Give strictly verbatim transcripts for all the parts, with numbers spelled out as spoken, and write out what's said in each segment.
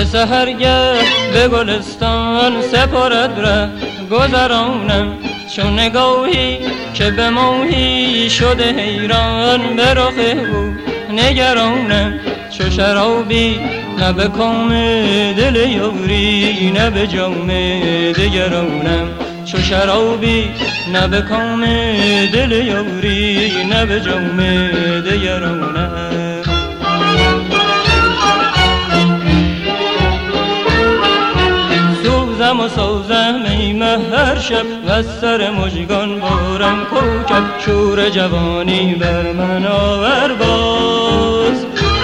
سحرگه به گلستان سپارد ره گذرانم، چون نگاهی که به ماهی شده حیران به رخ او نگرانم. چو شرابی نه به کام دل یاری نه به جام دگرانم، چو شرابی نه به کام دل یاری نه به جام دگرانم. سوزم و سوزم ای مه هر شب و از سر مژگان بارم کوکب، شور جوانی بر من آور باز.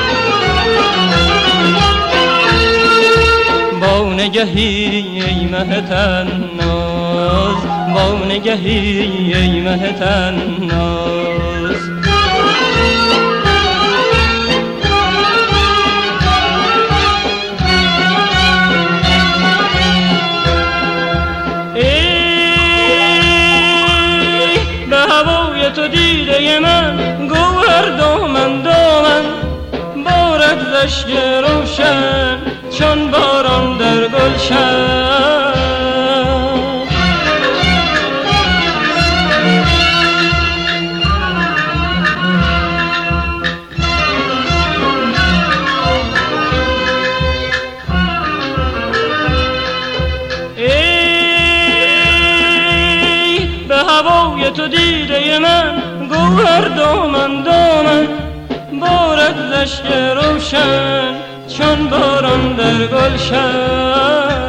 با نگهی ای مه تناز، با نگهی ای مه تناز. تو دیده من گوهر دامن دامن بارد زشک روشن چون باران در گلشن. ای به هوای تو دیده من گوهر دامن دامن بارد زشک روشن چون باران در گلشن.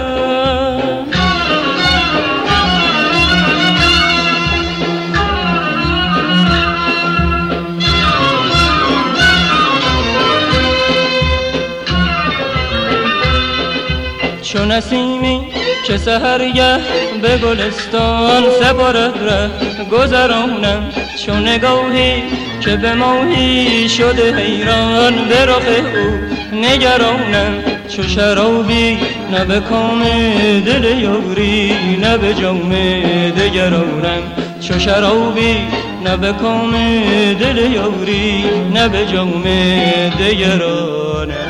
چون نسیمی که سحرگه به گلستان سپارد ره گذرانم، چون نگاهی که به ماهی شده حیران به رخ او نگرانم. چو شرابی نه به کام دل یاری نه به جام دگرانم، چو شرابی نه به کام دل یاری نه به جام دگرانم.